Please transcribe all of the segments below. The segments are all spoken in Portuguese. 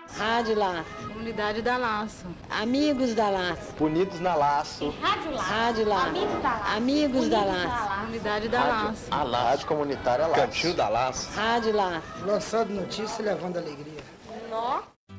Rádio Laço. Comunidade da Laço. Amigos da Laço. Unidos na Laço. Rádio Laço. Rádio Laço. Amigos da Laço. Amigos da Laço. Comunidade da Laço. A Laço. Rádio Comunitária Laço. Cantinho da Laço. Rádio Laço. Lançando notícia e levando alegria. Nó.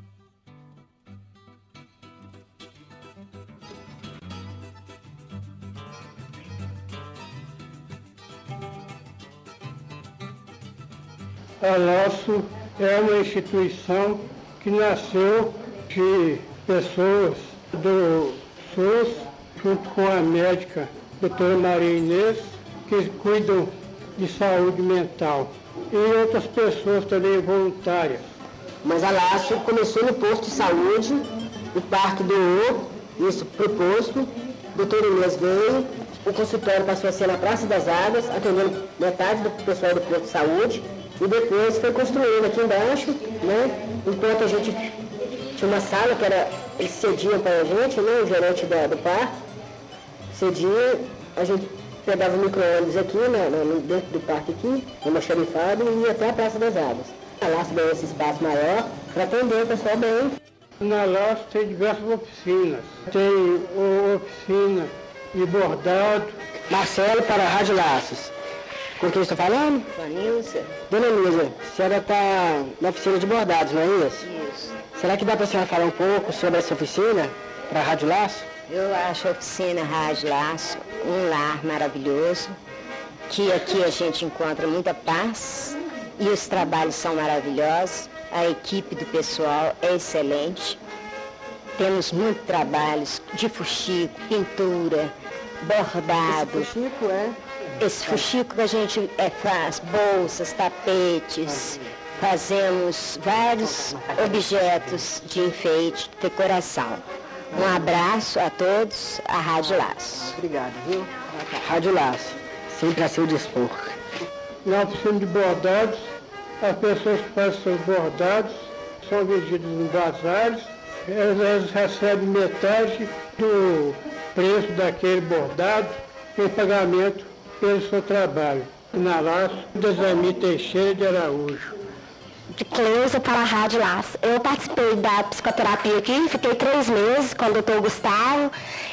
A Laço é uma instituição que nasceu de pessoas do SUS, junto com a médica doutora Maria Inês, que cuidam de saúde mental, e outras pessoas também voluntárias. Mas a Laço começou no posto de saúde, o parque doou isso para o posto, doutora Inês veio, o consultório passou a ser na Praça das Águas, atendendo metade do pessoal do posto de saúde, e depois foi construindo aqui embaixo, né? Enquanto a gente tinha uma sala que era, eles cediam para a gente, né? O gerente do parque cedia, a gente pegava o micro-ônibus aqui, dentro do parque aqui, numa xerifada, e ia até a Praça das Águas. A Laço ganhou esse espaço maior para atender o pessoal bem. Na Laço tem diversas oficinas. Tem oficina de bordado. Marcelo para a Rádio Laços. Com quem estou falando? Vanilza. Dona Nilza, a senhora está na oficina de bordados, não é isso? Isso. Será que dá para a senhora falar um pouco sobre essa oficina para a Rádio Laço? Eu acho a oficina Rádio Laço um lar maravilhoso, que aqui a gente encontra muita paz e os trabalhos são maravilhosos, a equipe do pessoal é excelente. Temos muitos trabalhos de fuxico, pintura, bordado. Esse fuxico é? Esse fuxico que a gente faz bolsas, tapetes, fazemos vários objetos de enfeite, decoração. Um abraço a todos, a Rádio Laço. Obrigado, viu? Rádio Laço, sempre a seu dispor. Na oficina de bordados, as pessoas que fazem seus bordados são vendidos em bazares, elas recebem metade do preço daquele bordado em pagamento pelo seu trabalho. Na Laço, Desamir Teixeira de Araújo. De Cleusa para a Rádio Laço. Eu participei da psicoterapia aqui, fiquei 3 meses com o doutor Gustavo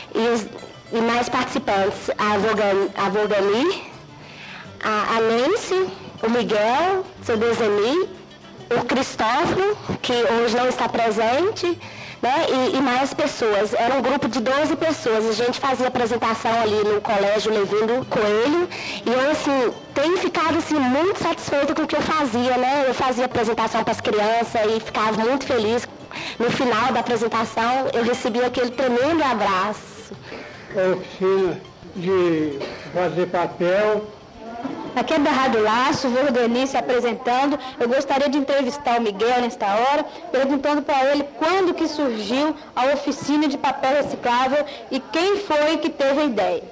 e mais participantes, a Volgani, a Nancy, o Miguel, o seu Desamir, o Cristóforo, que hoje não está presente, né, e mais pessoas. Era um grupo de 12 pessoas. A gente fazia apresentação ali no Colégio Levindo Coelho. E eu, assim, tenho ficado assim, muito satisfeita com o que eu fazia, né? Eu fazia apresentação para as crianças e ficava muito feliz. No final da apresentação, eu recebia aquele tremendo abraço. A oficina de fazer papel. Aqui é da Rádio Laço, vou organizar se apresentando. Eu gostaria de entrevistar o Miguel nesta hora, perguntando para ele quando que surgiu a oficina de papel reciclável e quem foi que teve a ideia.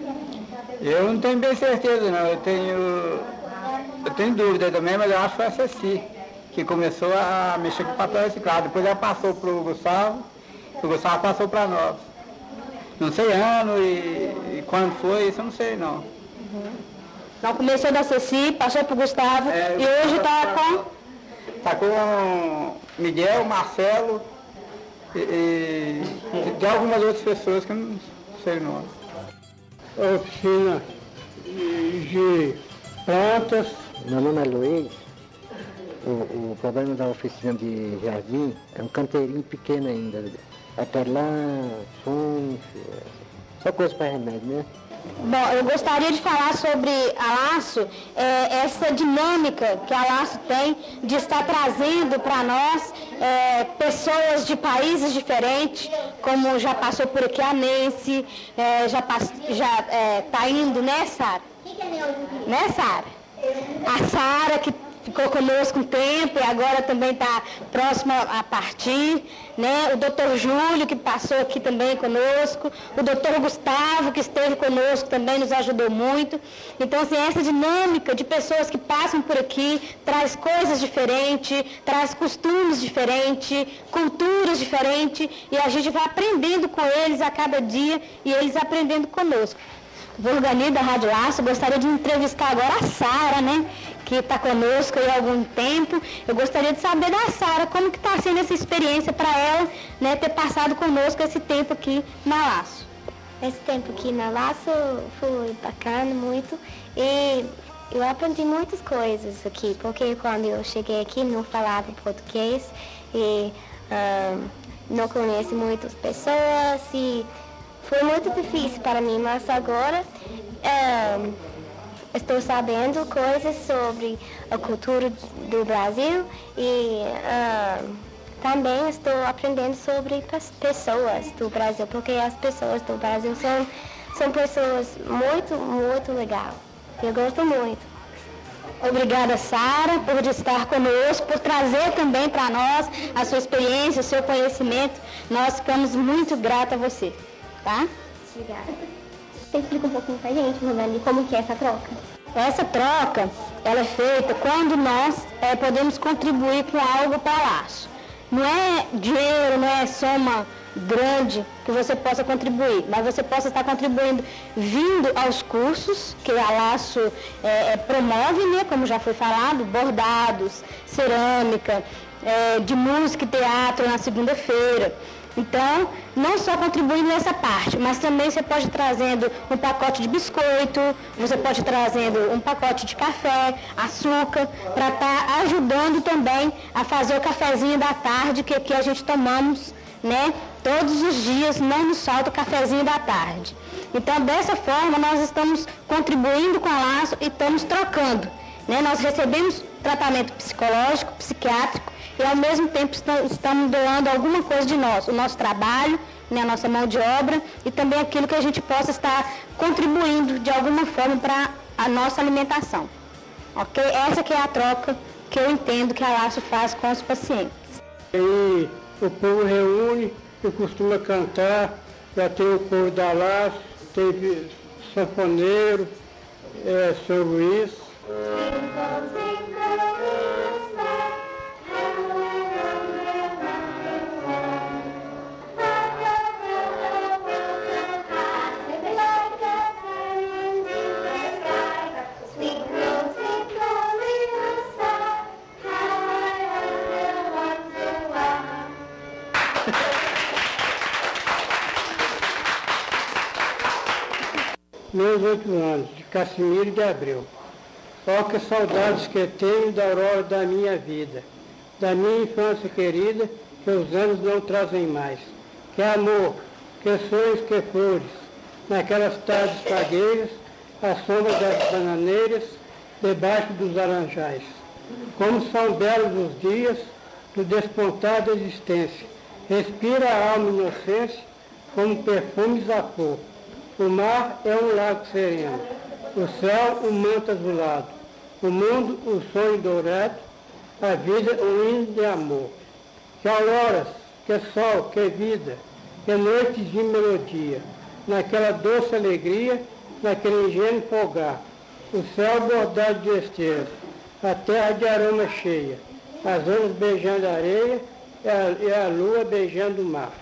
Eu não tenho bem certeza não, eu tenho dúvida também, mas eu acho que foi a Ceci que começou a mexer com papel reciclado. Depois ela passou para o Gustavo passou para nós. Não sei ano e quando foi, isso eu não sei não. Então começou da Ceci, passou para o Gustavo e hoje está com... Está com Miguel, Marcelo e tem algumas outras pessoas que eu não sei o nome. A oficina de plantas. Meu nome é Luiz. O problema da oficina de jardim é um canteirinho pequeno ainda. Hortelã, fungos, só coisa para remédio, né? Bom, eu gostaria de falar sobre a Laço, essa dinâmica que a Laço tem de estar trazendo para nós pessoas de países diferentes, como já passou por aqui a Nancy, já está indo, né, Sara? Né, Sara? A Sara, que ficou conosco um tempo e agora também está próxima a partir, né? O doutor Júlio, que passou aqui também conosco, o doutor Gustavo, que esteve conosco, também nos ajudou muito. Então, assim, essa dinâmica de pessoas que passam por aqui, traz coisas diferentes, traz costumes diferentes, culturas diferentes, e a gente vai aprendendo com eles a cada dia e eles aprendendo conosco. Volgani da Rádio Laço, gostaria de entrevistar agora a Sara, né? que está conosco há algum tempo. Eu gostaria de saber da Sara como que está sendo essa experiência para ela, né, ter passado conosco esse tempo aqui na Laço. Esse tempo aqui na Laço foi bacana, muito, e eu aprendi muitas coisas aqui, porque quando eu cheguei aqui não falava português e não conheço muitas pessoas e foi muito difícil para mim, mas agora estou sabendo coisas sobre a cultura do Brasil e também estou aprendendo sobre pessoas do Brasil, porque as pessoas do Brasil são pessoas muito, muito legais. Eu gosto muito. Obrigada, Sara, por estar conosco, por trazer também para nós a sua experiência, o seu conhecimento. Nós ficamos muito gratos a você, tá? Obrigada. Você explica um pouquinho pra gente, Rosane, como que é essa troca? Essa troca, ela é feita quando nós podemos contribuir com algo para Laço. Não é dinheiro, não é soma grande que você possa contribuir, mas você possa estar contribuindo vindo aos cursos que a Laço promove, né, como já foi falado, bordados, cerâmica, de música e teatro na segunda-feira. Então, não só contribuindo nessa parte, mas também você pode ir trazendo um pacote de biscoito, você pode ir trazendo um pacote de café, açúcar, para estar ajudando também a fazer o cafezinho da tarde, que aqui a gente tomamos, né? Todos os dias não nos falta o cafezinho da tarde. Então, dessa forma, nós estamos contribuindo com a Laço e estamos trocando, né? Nós recebemos tratamento psicológico, psiquiátrico, e ao mesmo tempo estamos doando alguma coisa de nós, o nosso trabalho, né, a nossa mão de obra e também aquilo que a gente possa estar contribuindo de alguma forma para a nossa alimentação. Ok? Essa que é a troca que eu entendo que a Laço faz com os pacientes. Aí o povo reúne e costuma cantar, já tem o povo da Laço, tem sanfoneiro, São Luís. Meus 8 anos, de Cassimiro de Abreu. Ó que saudades que tenho da aurora da minha vida, da minha infância querida, que os anos não trazem mais. Que amor, que sonhos, que flores, naquelas tardes fagueiras, à sombra das bananeiras, debaixo dos laranjais. Como são belos os dias do despontar da existência, respira a alma inocência, como perfumes a flor. O mar é um lago sereno, o céu um manto azulado, o mundo um sonho dourado, a vida um hino de amor. Que auroras, que sol, que vida, que noites de melodia, naquela doce alegria, naquele ingênuo folgar, o céu bordado de estrelas, a terra de aroma cheia, as ondas beijando a areia e a lua beijando o mar.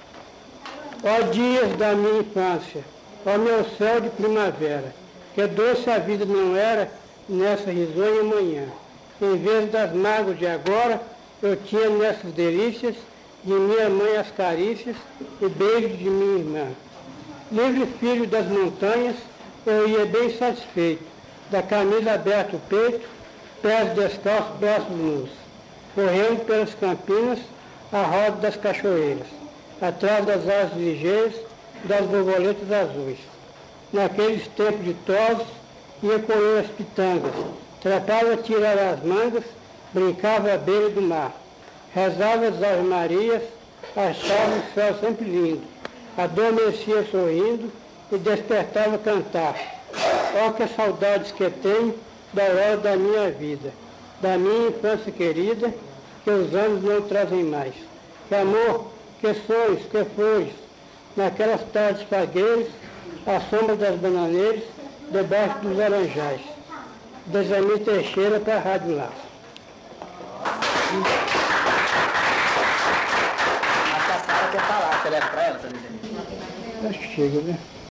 Ó dias da minha infância, ó meu céu de primavera, que doce a vida não era nessa risonha manhã. Em vez das mágoas de agora, eu tinha nessas delícias de minha mãe as carícias e beijos de minha irmã. Livre filho das montanhas, eu ia bem satisfeito, da camisa aberta o peito, pés descalços, braços nus, correndo pelas campinas, à roda das cachoeiras, atrás das asas ligeiras, das borboletas azuis. Naqueles tempos de tosos, ia colher as pitangas, tratava de tirar as mangas, brincava à beira do mar, rezava as Ave Marias, achava o céu sempre lindo, adormecia sorrindo e despertava a cantar. Ó que saudades que tenho da hora da minha vida, da minha infância querida, que os anos não trazem mais. Que amor, que sonhos, que flores, naquelas tardes fagueiras, à sombra das bananeiras, debaixo dos laranjais. Desamir Teixeira para a Rádio Laço. A Sara quer falar, você leva para ela, Desamir? Acho que chega, né?